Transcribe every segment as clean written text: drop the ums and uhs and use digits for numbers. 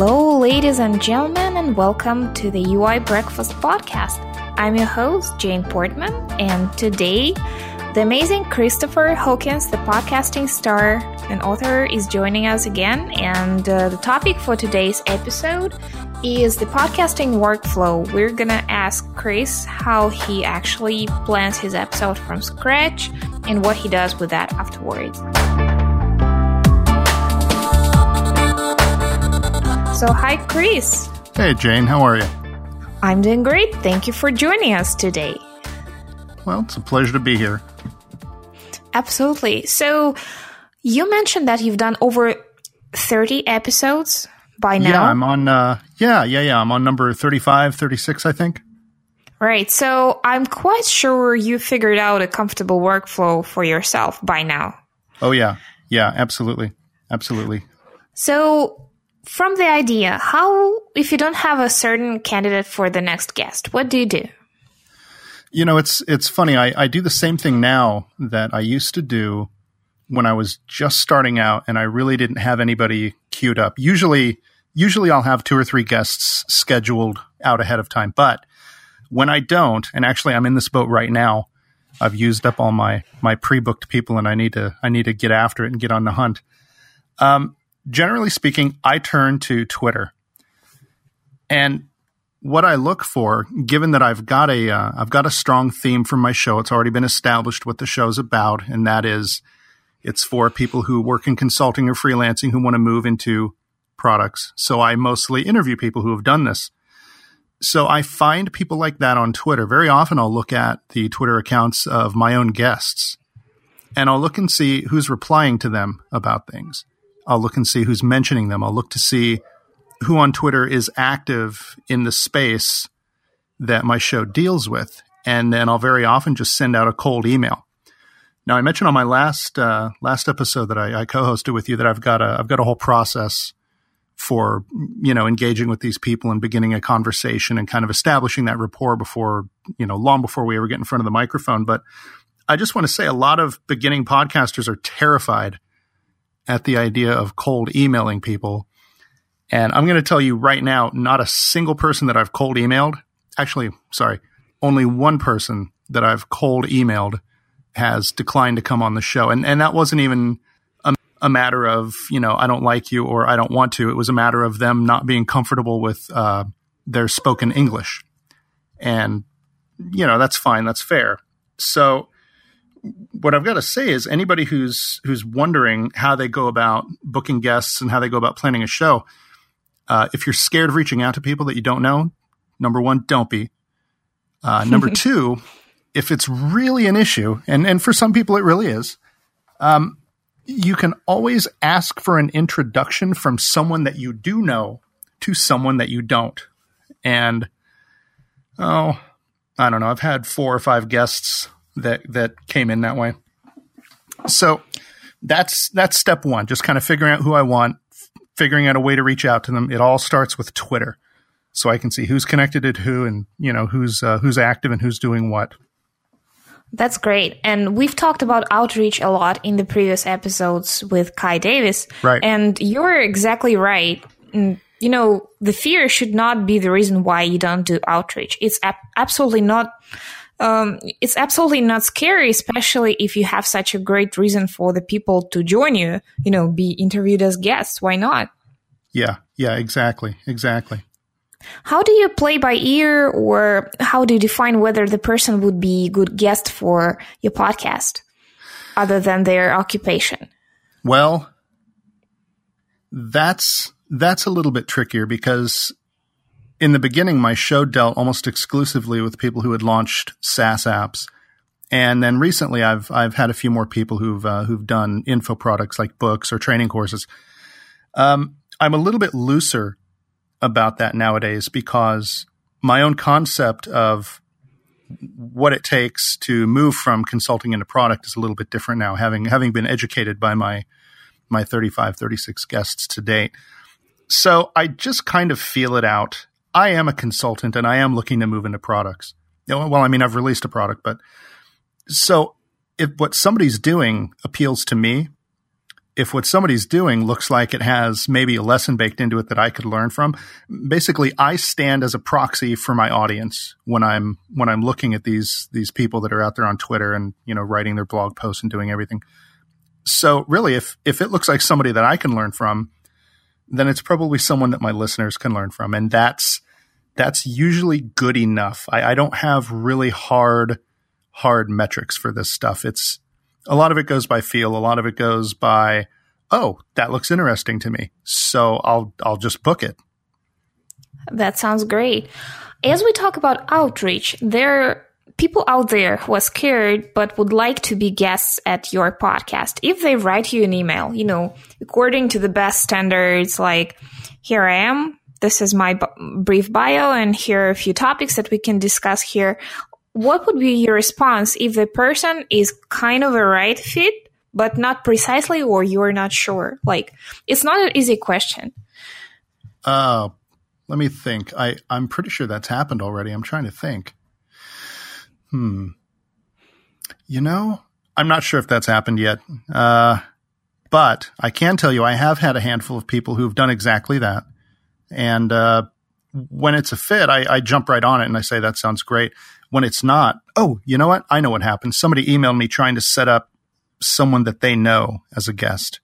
Hello, ladies and gentlemen, and welcome to the UI Breakfast Podcast. I'm your host, Jane Portman, and today, the amazing Christopher Hawkins, the podcasting star and author, is joining us again, and the topic for today's episode is the podcasting workflow. We're gonna ask Chris how he actually plans his episode from scratch and what he does with that afterwards. So, hi, Chris. Hey, Jane. How are you? I'm doing great. Thank you for joining us today. Well, it's a pleasure to be here. Absolutely. So, you mentioned that you've done over 30 episodes by now. Yeah, I'm on, I'm on number 35, 36, I think. Right. So, I'm quite sure you figured out a comfortable workflow for yourself by now. Oh, yeah. Yeah, absolutely. Absolutely. So, from the idea, if you don't have a certain candidate for the next guest, what do you do? You know, it's funny. I do the same thing now that I used to do when I was just starting out and I really didn't have anybody queued up. Usually I'll have 2 or 3 guests scheduled out ahead of time. But when I don't, and actually I'm in this boat right now, I've used up all my pre-booked people and I need to get after it and get on the hunt. Generally speaking, I turn to Twitter. And what I look for, given that I've got a strong theme for my show, it's already been established what the show's about, and that is it's for people who work in consulting or freelancing who want to move into products. So I mostly interview people who have done this. So I find people like that on Twitter. Very often I'll look at the Twitter accounts of my own guests, and I'll look and see who's replying to them about things. I'll look and see who's mentioning them. I'll look to see who on Twitter is active in the space that my show deals with. And then I'll very often just send out a cold email. Now, I mentioned on my last episode that I co-hosted with you that I've got a whole process for, engaging with these people and beginning a conversation and kind of establishing that rapport before, long before we ever get in front of the microphone. But I just want to say a lot of beginning podcasters are terrified at the idea of cold emailing people. And I'm going to tell you right now, not a single person that I've cold emailed, only one person that I've cold emailed has declined to come on the show. And that wasn't even a matter of, I don't like you or I don't want to. It was a matter of them not being comfortable with their spoken English. And, that's fine. That's fair. So what I've got to say is anybody who's wondering how they go about booking guests and how they go about planning a show, if you're scared of reaching out to people that you don't know, number one, don't be. Number two, if it's really an issue, and for some people it really is, you can always ask for an introduction from someone that you do know to someone that you don't. And, I don't know, I've had 4 or 5 guests that came in that way. So that's step one, just kind of figuring out who I want, figuring out a way to reach out to them. It all starts with Twitter. So I can see who's connected to who and, who's active and who's doing what. That's great. And we've talked about outreach a lot in the previous episodes with Kai Davis. Right. And you're exactly right. The fear should not be the reason why you don't do outreach. It's absolutely not. It's absolutely not scary, especially if you have such a great reason for the people to join you, be interviewed as guests. Why not? Yeah, exactly. How do you play by ear, or how do you define whether the person would be a good guest for your podcast, other than their occupation? Well, that's a little bit trickier because in the beginning, my show dealt almost exclusively with people who had launched SaaS apps. And then recently I've had a few more people who've done info products like books or training courses. I'm a little bit looser about that nowadays because my own concept of what it takes to move from consulting into product is a little bit different now, having been educated by my 35, 36 guests to date. So I just kind of feel it out. I am a consultant and I am looking to move into products. I've released a product, but so if what somebody's doing appeals to me, if what somebody's doing looks like it has maybe a lesson baked into it that I could learn from, basically I stand as a proxy for my audience when I'm looking at these people that are out there on Twitter and, writing their blog posts and doing everything. So really, if it looks like somebody that I can learn from, then it's probably someone that my listeners can learn from. And that's usually good enough. I don't have really hard metrics for this stuff. It's a lot of it goes by feel. A lot of it goes by, oh, that looks interesting to me, so I'll just book it. That sounds great. As we talk about outreach, there are people out there who are scared but would like to be guests at your podcast. If they write you an email, according to the best standards, like, here I am, this is my brief bio, and here are a few topics that we can discuss here. What would be your response if the person is kind of a right fit, but not precisely, or you're not sure? Like, it's not an easy question. Let me think. I'm pretty sure that's happened already. I'm trying to think. I'm not sure if that's happened yet. But I can tell you I have had a handful of people who've done exactly that. And when it's a fit, I jump right on it and I say, that sounds great. When it's not, oh, you know what? I know what happened. Somebody emailed me trying to set up someone that they know as a guest.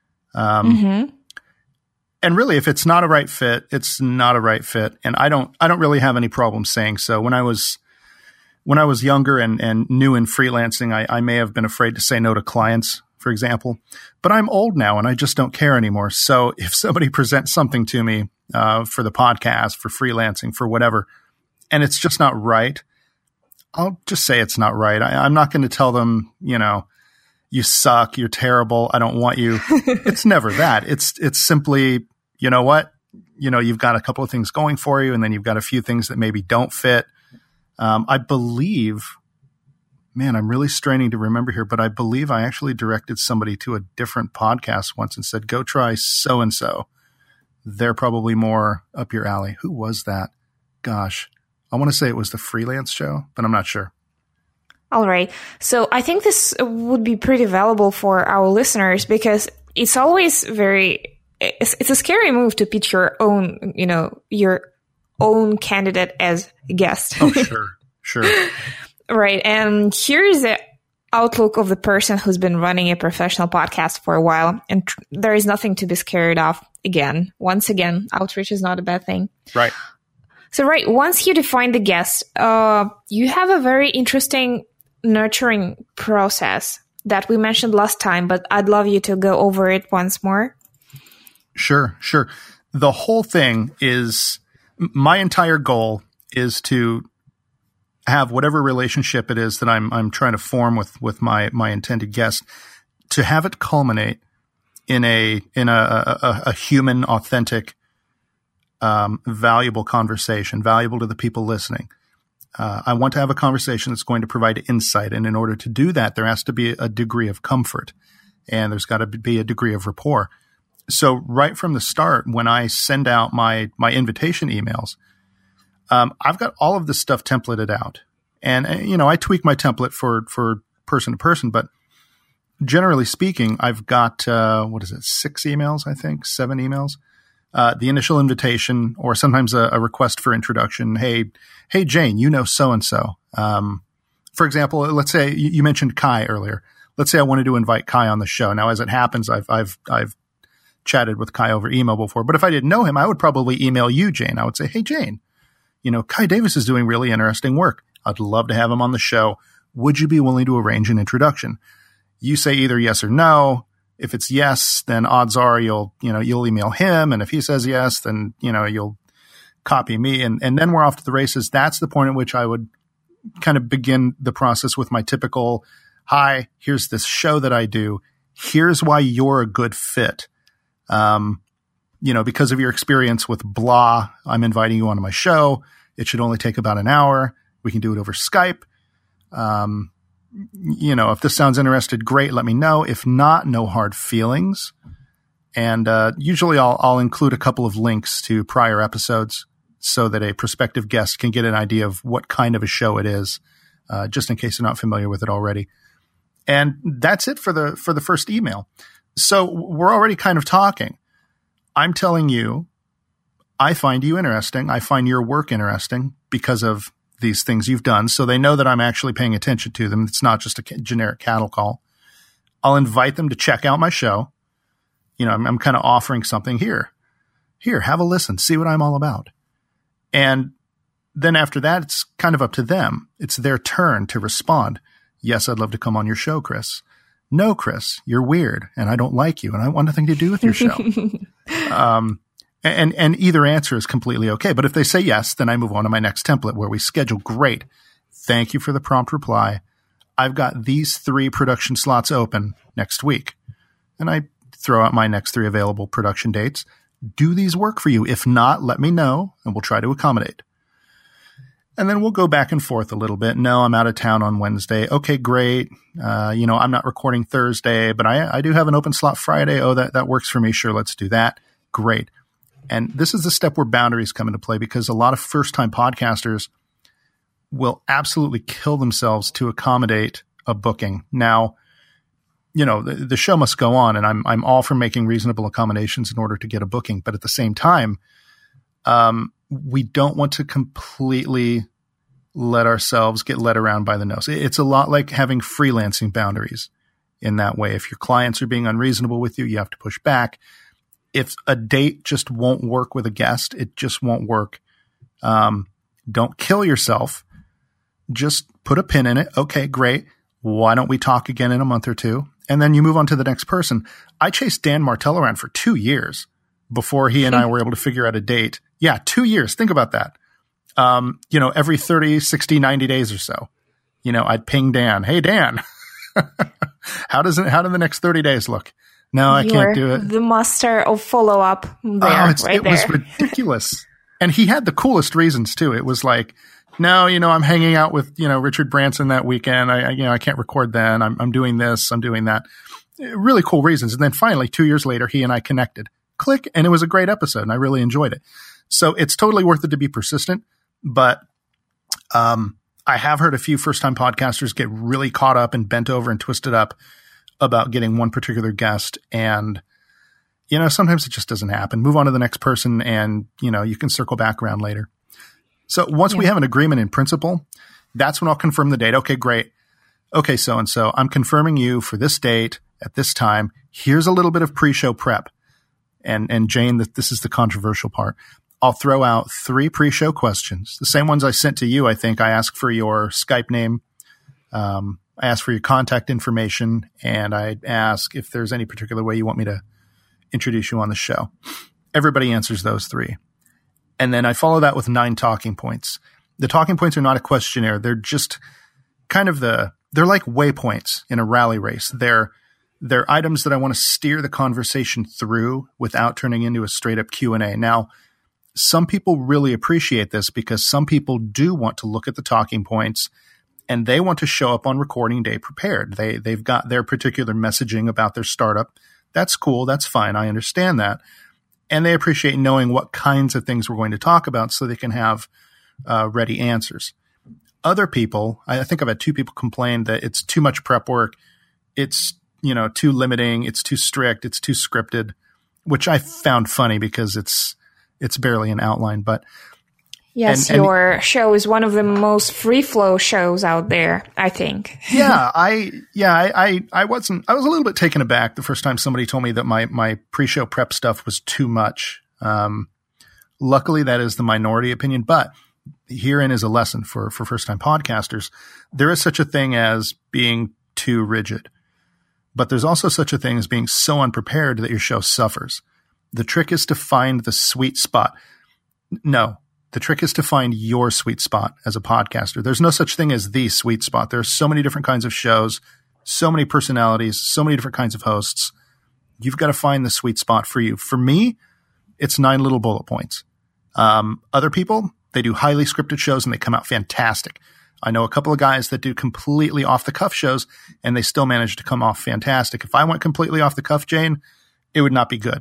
And really, if it's not a right fit, it's not a right fit. And I don't really have any problem saying so. When I was younger and new in freelancing, I may have been afraid to say no to clients, for example. But I'm old now and I just don't care anymore. So if somebody presents something to me for the podcast, for freelancing, for whatever, and it's just not right, I'll just say it's not right. I'm not going to tell them, you suck, you're terrible, I don't want you. It's never that. It's simply, you know what? You've got a couple of things going for you, and then you've got a few things that maybe don't fit. I believe, man, I'm really straining to remember here, but I believe I actually directed somebody to a different podcast once and said, go try so-and-so. They're probably more up your alley. Who was that? Gosh. I want to say it was the Freelance Show, but I'm not sure. All right. So I think this would be pretty valuable for our listeners because it's always it's a scary move to pitch your own, your own candidate as a guest. Oh, sure. Right. And here's the outlook of the person who's been running a professional podcast for a while. And there is nothing to be scared of. Once again, outreach is not a bad thing. Right. So, right, once you define the guest, you have a very interesting nurturing process that we mentioned last time, but I'd love you to go over it once more. Sure. The whole thing is, my entire goal is to have whatever relationship it is that I'm trying to form with my intended guest, to have it culminate in a human, authentic, valuable conversation, valuable to the people listening. I want to have a conversation that's going to provide insight. And in order to do that, there has to be a degree of comfort and there's got to be a degree of rapport. So right from the start, when I send out my invitation emails, I've got all of this stuff templated out. And, I tweak my template for person to person, but generally speaking, I've got, 6 emails, I think, 7 emails. The initial invitation, or sometimes a request for introduction. Hey, Jane, so-and-so. For example, let's say you mentioned Kai earlier. Let's say I wanted to invite Kai on the show. Now, as it happens, I've chatted with Kai over email before, but if I didn't know him, I would probably email you, Jane. I would say, hey, Jane, Kai Davis is doing really interesting work. I'd love to have him on the show. Would you be willing to arrange an introduction? You say either yes or no. If it's yes, then odds are you'll email him. And if he says yes, then, you'll copy me. And then we're off to the races. That's the point at which I would kind of begin the process with my typical, hi, here's this show that I do. Here's why you're a good fit. Because of your experience with blah, I'm inviting you onto my show. It should only take about an hour. We can do it over Skype. If this sounds interesting, great, let me know. If not, no hard feelings. And usually I'll include a couple of links to prior episodes so that a prospective guest can get an idea of what kind of a show it is, just in case they're not familiar with it already. And that's it for the first email. So we're already kind of talking. I'm telling you, I find you interesting. I find your work interesting because of these things you've done. So they know that I'm actually paying attention to them. It's not just a generic cattle call. I'll invite them to check out my show. I'm kind of offering something here. Here, have a listen. See what I'm all about. And then after that, it's kind of up to them. It's their turn to respond. Yes, I'd love to come on your show, Chris. No, Chris, you're weird and I don't like you and I want nothing to do with your show. And either answer is completely okay. But if they say yes, then I move on to my next template where we schedule. Great. Thank you for the prompt reply. I've got these 3 production slots open next week. And I throw out my next 3 available production dates. Do these work for you? If not, let me know and we'll try to accommodate. And then we'll go back and forth a little bit. No, I'm out of town on Wednesday. Okay, great. I'm not recording Thursday, but I do have an open slot Friday. Oh, that works for me. Sure, let's do that. Great. And this is the step where boundaries come into play because a lot of first-time podcasters will absolutely kill themselves to accommodate a booking. Now, the show must go on, and I'm all for making reasonable accommodations in order to get a booking. But at the same time, we don't want to completely let ourselves get led around by the nose. It's a lot like having freelancing boundaries in that way. If your clients are being unreasonable with you, you have to push back. If a date just won't work with a guest, it just won't work. Don't kill yourself. Just put a pin in it. Okay, great. Why don't we talk again in a month or 2? And then you move on to the next person. I chased Dan Martell around for 2 years before he and I were able to figure out a date. Yeah, 2 years. Think about that. Every 30, 60, 90 days or so, I'd ping Dan. Hey, Dan, how do the next 30 days look? No, I can't do it. The master of follow-up there, it was ridiculous. And he had the coolest reasons too. It was like, no, I'm hanging out with, Richard Branson that weekend. I can't record then. I'm doing this. I'm doing that. Really cool reasons. And then finally, 2 years later, he and I connected. Click. And it was a great episode and I really enjoyed it. So it's totally worth it to be persistent. But I have heard a few first-time podcasters get really caught up and bent over and twisted up about getting one particular guest. And, sometimes it just doesn't happen. Move on to the next person and, you can circle back around later. So once we have an agreement in principle, that's when I'll confirm the date. Okay, great. Okay, so-and-so, I'm confirming you for this date at this time. Here's a little bit of pre-show prep. And Jane, this is the controversial part. I'll throw out 3 pre-show questions, the same ones I sent to you. I think I ask for your Skype name. I ask for your contact information, and I ask if there's any particular way you want me to introduce you on the show. Everybody answers those 3. And then I follow that with 9 talking points. The talking points are not a questionnaire. They're just kind of they're like waypoints in a rally race. They're items that I want to steer the conversation through without turning into a straight up Q&A. Now, some people really appreciate this because some people do want to look at the talking points and they want to show up on recording day prepared. They've got their particular messaging about their startup. That's cool. That's fine. I understand that. And they appreciate knowing what kinds of things we're going to talk about so they can have ready answers. Other people, I think I've had 2 people complain that it's too much prep work. It's, too limiting. It's too strict. It's too scripted, which I found funny because it's barely an outline, but yes, your show is one of the most free flow shows out there, I think. I was a little bit taken aback the first time somebody told me that my pre-show prep stuff was too much. Luckily that is the minority opinion, but herein is a lesson for first-time podcasters. There is such a thing as being too rigid, but there's also such a thing as being so unprepared that your show suffers. The trick is to find the sweet spot. No, the trick is to find your sweet spot as a podcaster. There's no such thing as the sweet spot. There are so many different kinds of shows, so many personalities, so many different kinds of hosts. You've got to find the sweet spot for you. For me, it's 9 little bullet points. Other people, they do highly scripted shows and they come out fantastic. I know a couple of guys that do completely off the cuff shows and they still manage to come off fantastic. If I went completely off the cuff, Jane, it would not be good.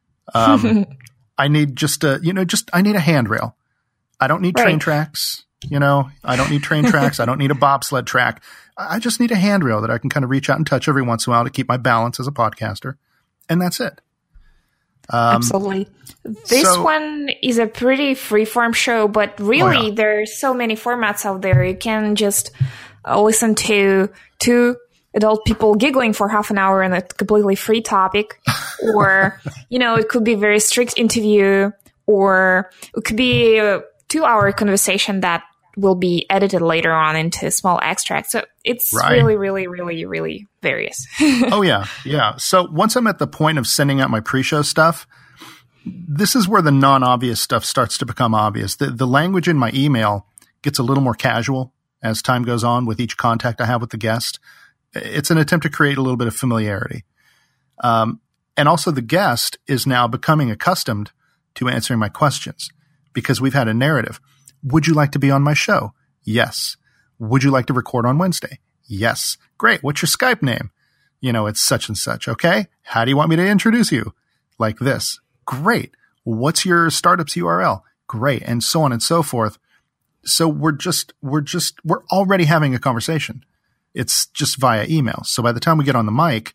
I need I need a handrail. I don't need train tracks. I don't need train tracks. I don't need a bobsled track. I just need a handrail that I can kind of reach out and touch every once in a while to keep my balance as a podcaster. and that's it. Absolutely. This one is a pretty freeform show, but really there are so many formats out there. You can just listen to two adult people giggling for half an hour on a completely free topic, or, it could be a very strict interview, or it could be a 2-hour conversation that will be edited later on into small extracts. So it's really, really, really, really various. Oh, yeah. Yeah. So once I'm at the point of sending out my pre-show stuff, this is where the non-obvious stuff starts to become obvious. The language in my email gets a little more casual as time goes on with each contact I have with the guest. It's an attempt to create a little bit of familiarity. And also the guest is now becoming accustomed to answering my questions because we've had a narrative. Would you like to be on my show? Yes. Would you like to record on Wednesday? Yes. Great. What's your Skype name? It's such and such. Okay. How do you want me to introduce you? Like this. Great. What's your startup's URL? Great. And so on and so forth. So we're already having a conversation. It's just via email. So by the time we get on the mic,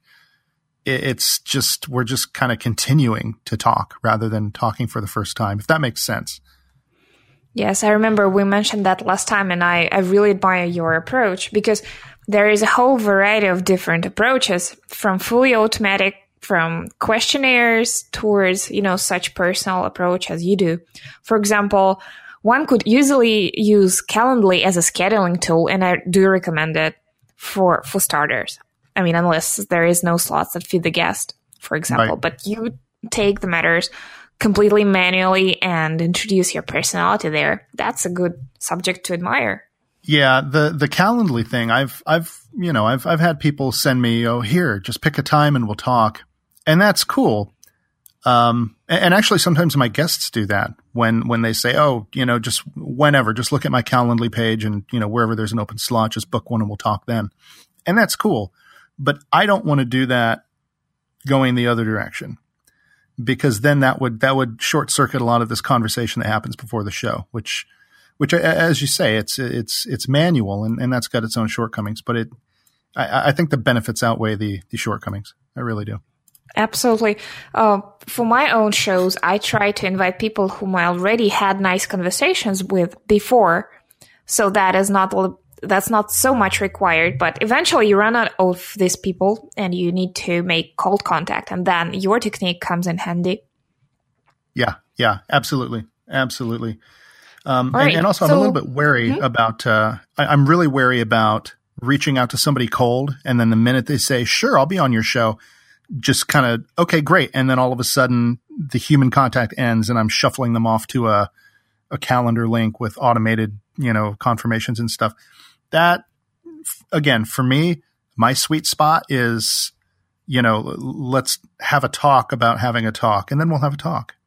we're just kind of continuing to talk rather than talking for the first time, if that makes sense. Yes, I remember we mentioned that last time, and I really admire your approach because there is a whole variety of different approaches, from fully automatic, from questionnaires towards, such personal approach as you do. For example, one could easily use Calendly as a scheduling tool, and I do recommend it for starters. I mean, unless there is no slots that fit the guest, for example. Right. But you take the matters completely manually and introduce your personality there. That's a good subject to admire. Yeah, the Calendly thing, I've had people send me, here, just pick a time and we'll talk. And that's cool. And actually sometimes my guests do that when they say, just whenever, just look at my Calendly page and, wherever there's an open slot, just book one and we'll talk then. And that's cool. But I don't want to do that going the other direction, because then that would short circuit a lot of this conversation that happens before the show, which as you say, it's manual and that's got its own shortcomings, but I think the benefits outweigh the shortcomings. I really do. Absolutely. For my own shows, I try to invite people whom I already had nice conversations with before. So that's not so much required, but eventually you run out of these people and you need to make cold contact, and then your technique comes in handy. Yeah, absolutely. Absolutely. Right. And also I'm a little bit wary about, I'm really wary about reaching out to somebody cold. And then the minute they say, sure, I'll be on your show, just kind of, okay, great. And then all of a sudden the human contact ends and I'm shuffling them off to a calendar link with automated, confirmations and stuff. That, again, for me, my sweet spot is, let's have a talk about having a talk, and then we'll have a talk.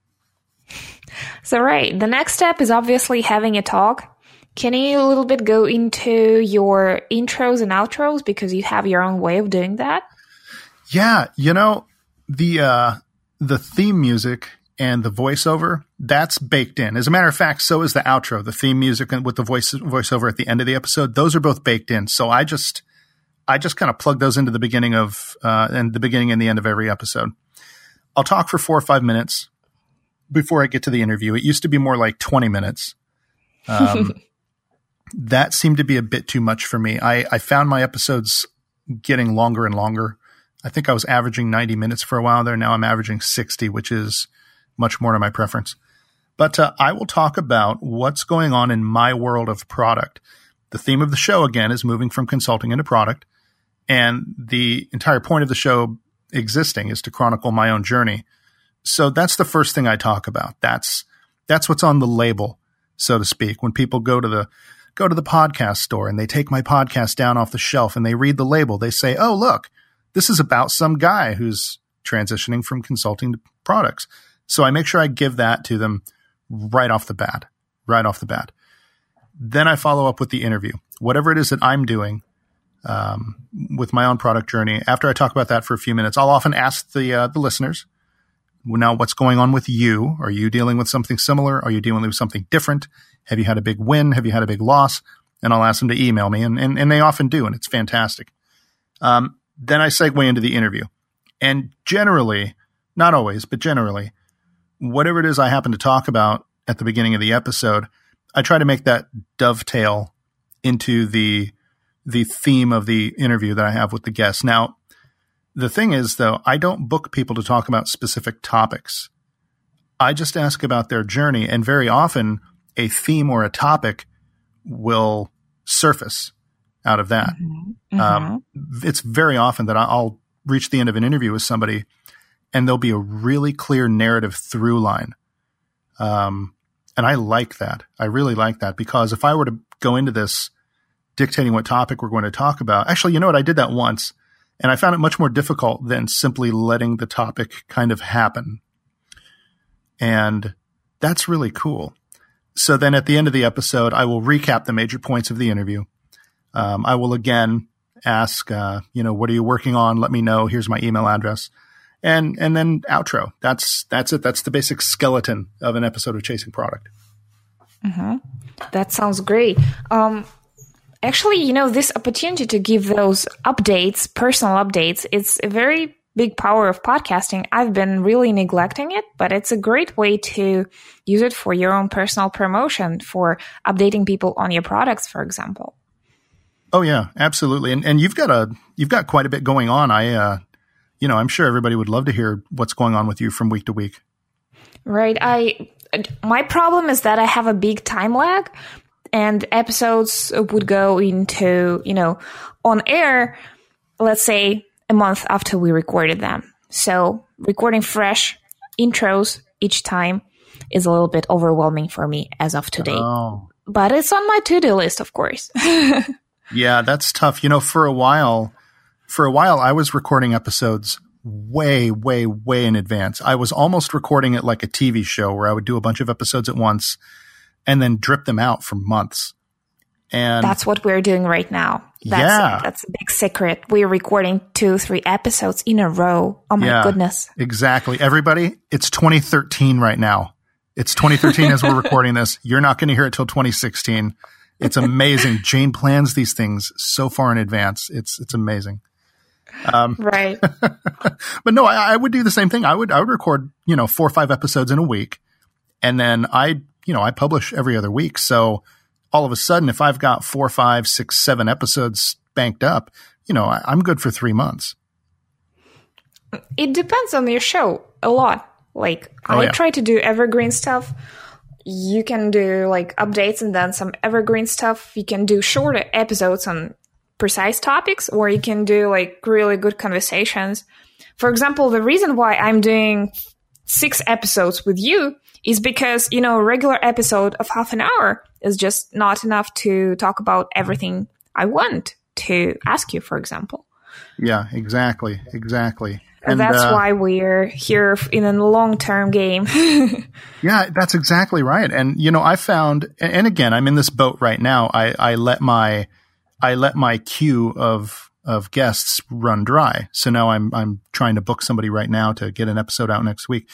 So, right. The next step is obviously having a talk. Can you a little bit go into your intros and outros, because you have your own way of doing that? Yeah. The theme music and the voiceover, that's baked in. As a matter of fact, so is the outro, the theme music with the voiceover at the end of the episode. Those are both baked in. So I just kind of plug those into the beginning of, and the beginning and the end of every episode. I'll talk for 4 or 5 minutes before I get to the interview. It used to be more like 20 minutes. That seemed to be a bit too much for me. I found my episodes getting longer and longer. I think I was averaging 90 minutes for a while there. Now I'm averaging 60, which is much more to my preference. But I will talk about what's going on in my world of product. The theme of the show, again, is moving from consulting into product. And the entire point of the show existing is to chronicle my own journey. So that's the first thing I talk about. That's what's on the label, so to speak. When people go to the podcast store and they take my podcast down off the shelf and they read the label, they say, oh, look, this is about some guy who's transitioning from consulting to products. So I make sure I give that to them right off the bat. Then I follow up with the interview, whatever it is that I'm doing with my own product journey. After I talk about that for a few minutes, I'll often ask the listeners, now what's going on with you? Are you dealing with something similar? Are you dealing with something different? Have you had a big win? Have you had a big loss? And I'll ask them to email me, and they often do, and it's fantastic. Then I segue into the interview. And generally, not always, but generally, whatever it is I happen to talk about at the beginning of the episode, I try to make that dovetail into the theme of the interview that I have with the guest. Now, the thing is, though, I don't book people to talk about specific topics. I just ask about their journey, and very often a theme or a topic will surface out of that. It's very often that I'll reach the end of an interview with somebody and there'll be a really clear narrative through line. And I like that. I really like that, because if I were to go into this dictating what topic we're going to talk about, actually, you know what? I did that once and I found it much more difficult than simply letting the topic kind of happen. And that's really cool. So then at the end of the episode, I will recap the major points of the interview. I will again ask, what are you working on? Let me know. Here's my email address. And then outro. That's it. That's the basic skeleton of an episode of Chasing Product. That sounds great. Actually, this opportunity to give those updates, personal updates, it's a very big power of podcasting. I've been really neglecting it, but it's a great way to use it for your own personal promotion, for updating people on your products, for example. Oh yeah, absolutely. And you've got quite a bit going on. I'm sure everybody would love to hear what's going on with you from week to week. Right. My problem is that I have a big time lag, and episodes would go into, on air, let's say a month after we recorded them. So recording fresh intros each time is a little bit overwhelming for me as of today. Oh. But it's on my to-do list, of course. Yeah, that's tough. For a while I was recording episodes way, way, way in advance. I was almost recording it like a TV show where I would do a bunch of episodes at once and then drip them out for months. And that's what we're doing right now. That's a big secret. We're recording 2-3 episodes in a row. Oh my goodness. Exactly. Everybody, it's 2013 right now. It's 2013 as we're recording this. You're not going to hear it till 2016. It's amazing. Jane plans these things so far in advance. It's amazing. Right. But no, I would do the same thing. I would record, 4 or 5 episodes in a week. And then I publish every other week. So all of a sudden, if I've got 4, 5, 6, 7 episodes banked up, I'm good for 3 months. It depends on your show a lot. I try to do evergreen stuff. You can do updates and then some evergreen stuff. You can do shorter episodes on precise topics, or you can do really good conversations. For example, the reason why I'm doing 6 episodes with you is because, a regular episode of half an hour is just not enough to talk about everything I want to ask you, for example. Yeah, exactly. And that's why we're here in a long-term game. Yeah, that's exactly right. And, I found, and again, I'm in this boat right now. I let my queue of guests run dry. So now I'm trying to book somebody right now to get an episode out next week.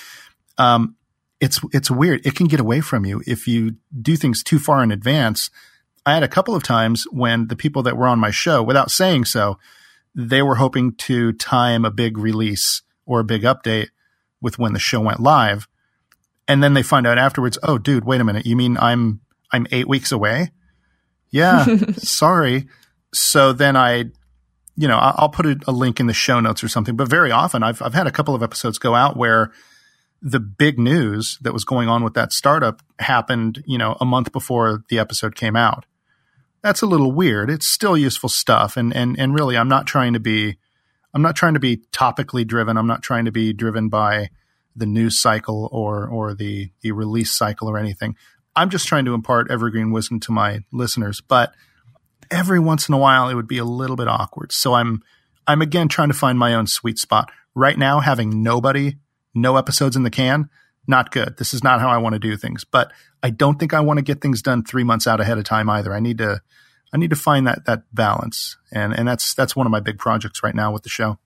It's weird. It can get away from you if you do things too far in advance. I had a couple of times when the people that were on my show, without saying so, they were hoping to time a big release or a big update with when the show went live. And then they find out afterwards, oh, dude, wait a minute. You mean I'm 8 weeks away? Yeah, sorry. So then I'll put a link in the show notes or something. But very often I've had a couple of episodes go out where the big news that was going on with that startup happened, a month before the episode came out. That's a little weird. It's still useful stuff. And really, I'm not trying to be topically driven. I'm not trying to be driven by the news cycle or the release cycle or anything. I'm just trying to impart evergreen wisdom to my listeners. But every once in a while, it would be a little bit awkward. So I'm again trying to find my own sweet spot. Right now, having no episodes in the can, not good. This is not how I want to do things. But I don't think I want to get things done 3 months out ahead of time either. I need to find that balance. And that's one of my big projects right now with the show.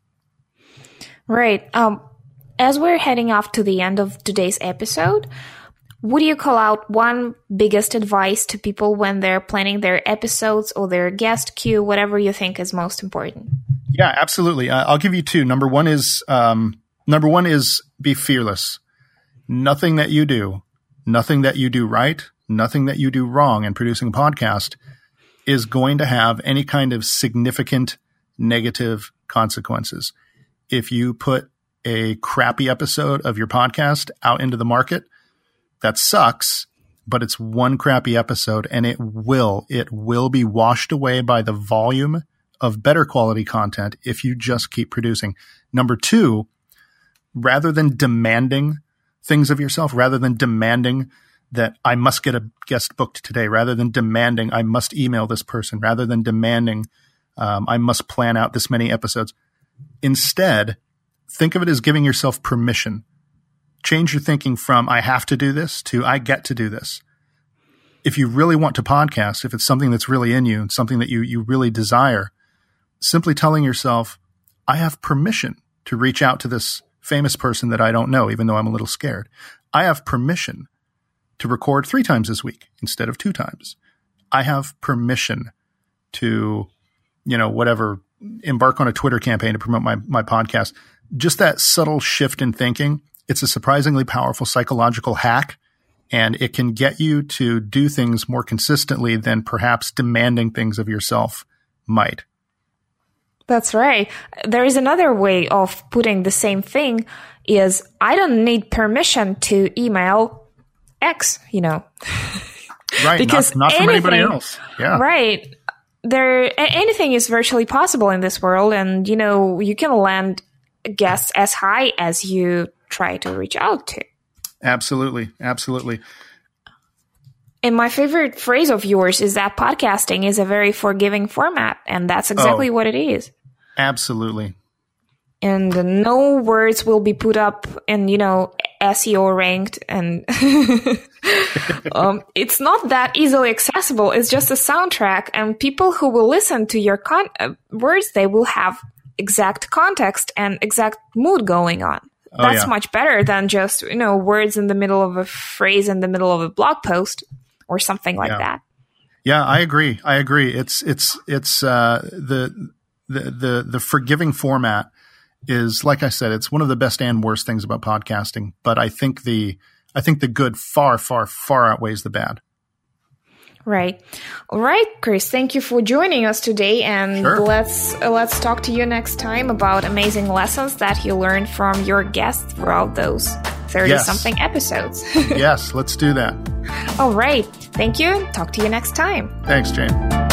Right. As we're heading off to the end of today's episode, would you call out one biggest advice to people when they're planning their episodes or their guest queue, whatever you think is most important? Yeah, absolutely. I'll give you two. Number one is be fearless. Nothing that you do right, nothing that you do wrong in producing a podcast is going to have any kind of significant negative consequences. If you put a crappy episode of your podcast out into the market, that sucks, but it's one crappy episode, and it will be washed away by the volume of better quality content if you just keep producing. Number two, rather than demanding things of yourself, rather than demanding that I must get a guest booked today, rather than demanding I must email this person, rather than demanding I must plan out this many episodes, instead, think of it as giving yourself permission. Change your thinking from I have to do this to I get to do this. If you really want to podcast, if it's something that's really in you, something that you really desire, simply telling yourself, I have permission to reach out to this famous person that I don't know, even though I'm a little scared. I have permission to record 3 times this week instead of 2 times. I have permission to, whatever, embark on a Twitter campaign to promote my podcast. Just that subtle shift in thinking, it's a surprisingly powerful psychological hack, and it can get you to do things more consistently than perhaps demanding things of yourself might. That's right. There is another way of putting the same thing is I don't need permission to email X, Right, because not from anybody else. Yeah. Right. Anything is virtually possible in this world, and, you can land guests as high as you try to reach out to. Absolutely. Absolutely. And my favorite phrase of yours is that podcasting is a very forgiving format, and that's exactly what it is. Absolutely. And no words will be put up in, SEO ranked, and it's not that easily accessible. It's just a soundtrack, and people who will listen to your words, they will have exact context and exact mood going on. That's much better than just, words in the middle of a phrase in the middle of a blog post or something like that. Yeah, I agree. It's the forgiving format is, like I said, it's one of the best and worst things about podcasting. But I think the good far, far, far outweighs the bad. Right. All right, Chris, thank you for joining us today. And sure. let's talk to you next time about amazing lessons that you learned from your guests throughout those 30-something episodes. Yes, let's do that. All right. Thank you. Talk to you next time. Thanks, Jane.